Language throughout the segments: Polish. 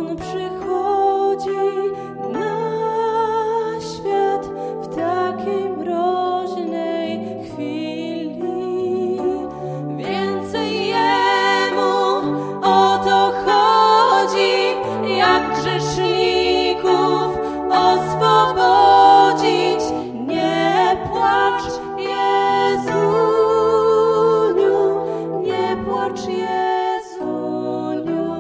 On przychodzi na świat w takiej mroźnej chwili. Więcej Jemu o to chodzi, jak grzeszników oswobodzić. Nie płacz, Jezuniu, nie płacz, Jezuniu.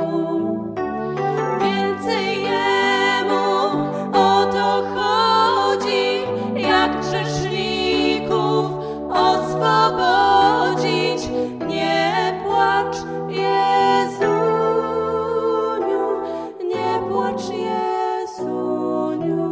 Więcej Jemu o to chodzi, jak grzeszników oswobodzić. Nie płacz, Jezuniu, nie płacz, Jezuniu.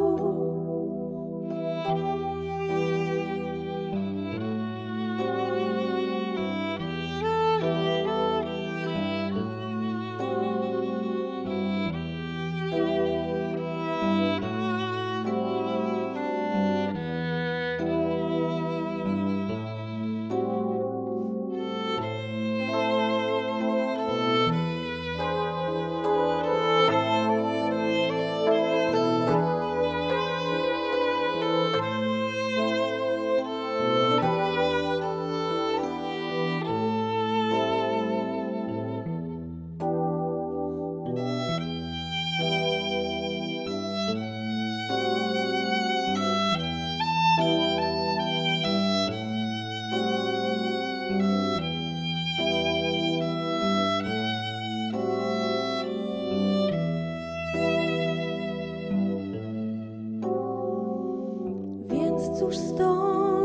Więc cóż z tą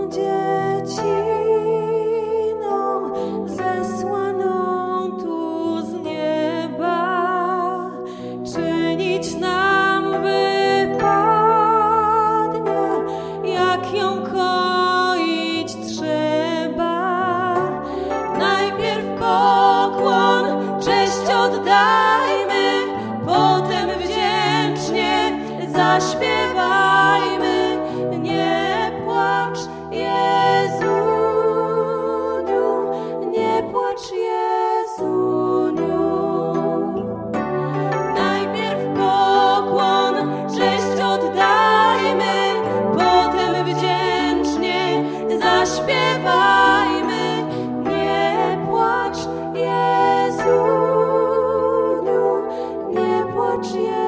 dzieciną zesłaną tu z nieba czynić nam wypadnie, jak ją koić trzeba. Najpierw pokłon, cześć oddajmy, potem wdzięcznie zaśpiewajmy. Nie płacz, Jezuniu, nie płacz, Jezuniu. Najpierw pokłon, cześć oddajmy, potem wdzięcznie zaśpiewajmy. Nie płacz, Jezuniu, nie płacz, Jezuniu.